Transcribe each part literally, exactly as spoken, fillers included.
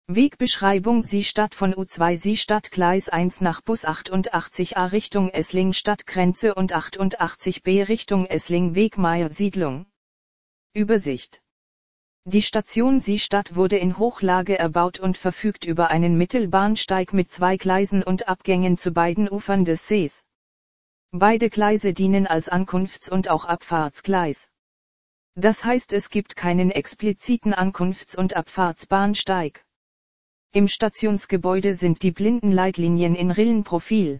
Wegbeschreibung: Sie-Stadt von U zwei Sie-Stadt Gleis eins nach Bus achtundachtzig a Richtung Essling Stadtgrenze und achtundachtzig b Richtung Essling Wegmeier Siedlung. Übersicht. Die Station Sie-Stadt wurde in Hochlage erbaut und verfügt über einen Mittelbahnsteig mit zwei Gleisen und Abgängen zu beiden Ufern des Sees. Beide Gleise dienen als Ankunfts- und auch Abfahrtsgleis. Das heißt, es gibt keinen expliziten Ankunfts- und Abfahrtsbahnsteig. Im Stationsgebäude sind die Blindenleitlinien in Rillenprofil.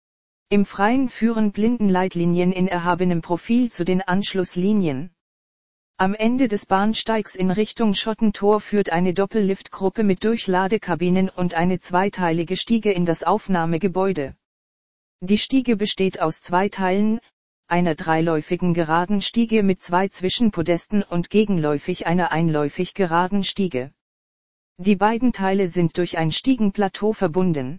Im Freien führen Blindenleitlinien in erhabenem Profil zu den Anschlusslinien. Am Ende des Bahnsteigs in Richtung Schottentor führt eine Doppelliftgruppe mit Durchladekabinen und eine zweiteilige Stiege in das Aufnahmegebäude. Die Stiege besteht aus zwei Teilen, einer dreiläufigen geraden Stiege mit zwei Zwischenpodesten und gegenläufig einer einläufig geraden Stiege. Die beiden Teile sind durch ein Stiegenplateau verbunden.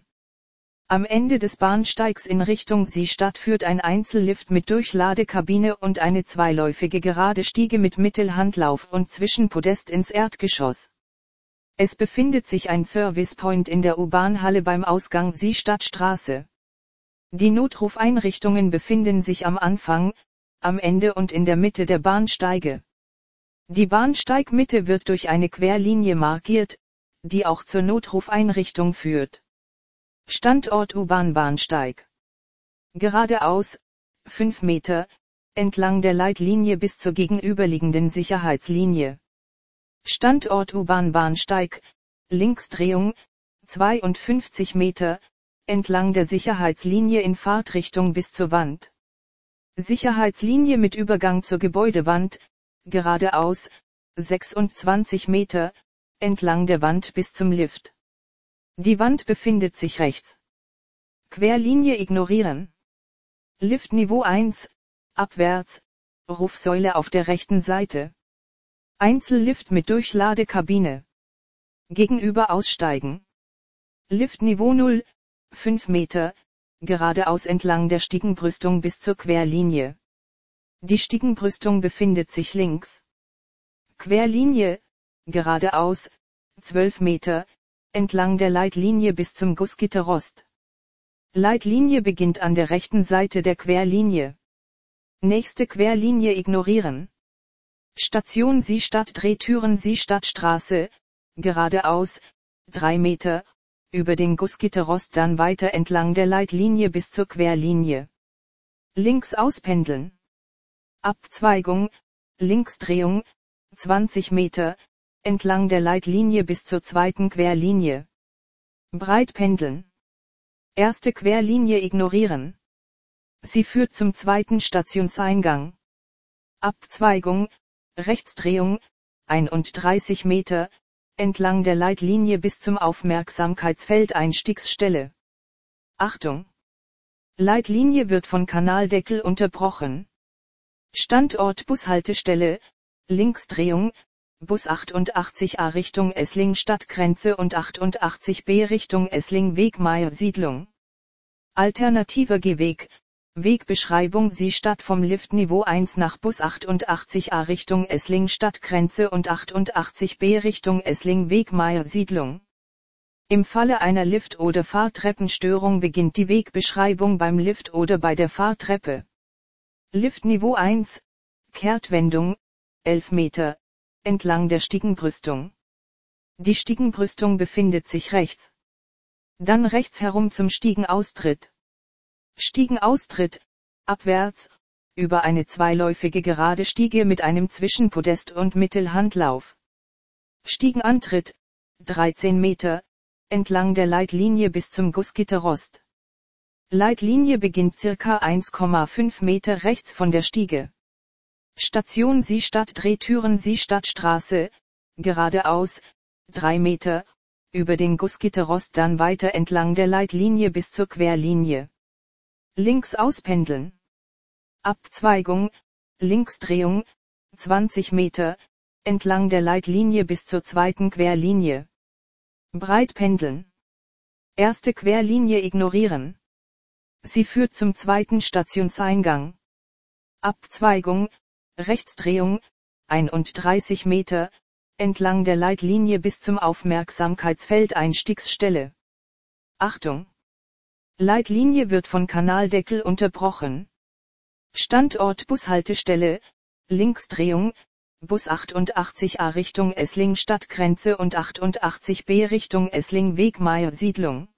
Am Ende des Bahnsteigs in Richtung Sie-Stadt führt ein Einzellift mit Durchladekabine und eine zweiläufige gerade Stiege mit Mittelhandlauf und Zwischenpodest ins Erdgeschoss. Es befindet sich ein Servicepoint in der U-Bahn-Halle beim Ausgang Sie-Stadt-Straße. Die Notrufeinrichtungen befinden sich am Anfang, am Ende und in der Mitte der Bahnsteige. Die Bahnsteigmitte wird durch eine Querlinie markiert, die auch zur Notrufeinrichtung führt. Standort U-Bahn-Bahnsteig. Geradeaus, fünf Meter, entlang der Leitlinie bis zur gegenüberliegenden Sicherheitslinie. Standort U-Bahn-Bahnsteig, Linksdrehung, zweiundfünfzig Meter, entlang der Sicherheitslinie in Fahrtrichtung bis zur Wand. Sicherheitslinie mit Übergang zur Gebäudewand, geradeaus, sechsundzwanzig Meter, entlang der Wand bis zum Lift. Die Wand befindet sich rechts. Querlinie ignorieren. Liftniveau eins, abwärts, Rufsäule auf der rechten Seite. Einzellift mit Durchladekabine. Gegenüber aussteigen. Liftniveau null, fünf Meter, geradeaus entlang der Stiegenbrüstung bis zur Querlinie. Die Stiegenbrüstung befindet sich links. Querlinie, geradeaus, zwölf Meter, entlang der Leitlinie bis zum Gussgitterrost. Leitlinie beginnt an der rechten Seite der Querlinie. Nächste Querlinie ignorieren. Station Sie-Stadt Drehtüren Sie-Stadt-Straße, geradeaus, drei Meter, über den Gussgitterrost dann weiter entlang der Leitlinie bis zur Querlinie. Links auspendeln. Abzweigung, Linksdrehung, zwanzig Meter, entlang der Leitlinie bis zur zweiten Querlinie. Breit pendeln. Erste Querlinie ignorieren. Sie führt zum zweiten Stationseingang. Abzweigung, Rechtsdrehung, einunddreißig Meter, entlang der Leitlinie bis zum Aufmerksamkeitsfeld Einstiegsstelle. Achtung! Leitlinie wird von Kanaldeckel unterbrochen. Standort Bushaltestelle, Linksdrehung, Bus achtundachtzig a Richtung Essling Stadtgrenze und achtundachtzig b Richtung Essling Wegmeier Siedlung. Alternativer Gehweg, Wegbeschreibung Sie-Stadt vom Liftniveau eins nach Bus achtundachtzig a Richtung Essling Stadtgrenze und achtundachtzig b Richtung Essling Wegmeier Siedlung. Im Falle einer Lift- oder Fahrtreppenstörung beginnt die Wegbeschreibung beim Lift oder bei der Fahrtreppe. Liftniveau eins, Kehrtwendung, elf Meter, entlang der Stiegenbrüstung. Die Stiegenbrüstung befindet sich rechts. Dann rechts herum zum Stiegenaustritt. Stiegenaustritt, abwärts, über eine zweiläufige gerade Stiege mit einem Zwischenpodest und Mittelhandlauf. Stiegenantritt, dreizehn Meter, entlang der Leitlinie bis zum Gussgitterrost. Leitlinie beginnt circa eins Komma fünf Meter rechts von der Stiege. Station Sie-Stadt Drehtüren Sie-Stadt-Straße, geradeaus, drei Meter, über den Gussgitterrost dann weiter entlang der Leitlinie bis zur Querlinie. Links auspendeln. Abzweigung, Linksdrehung, zwanzig Meter, entlang der Leitlinie bis zur zweiten Querlinie. Breit pendeln. Erste Querlinie ignorieren. Sie führt zum zweiten Stationseingang. Abzweigung, Rechtsdrehung, einunddreißig Meter, entlang der Leitlinie bis zum Aufmerksamkeitsfeld Einstiegsstelle. Achtung! Leitlinie wird von Kanaldeckel unterbrochen. Standort Bushaltestelle, Linksdrehung, Bus achtundachtzig a Richtung Essling Stadtgrenze und achtundachtzig b Richtung Essling Wegmeier Siedlung.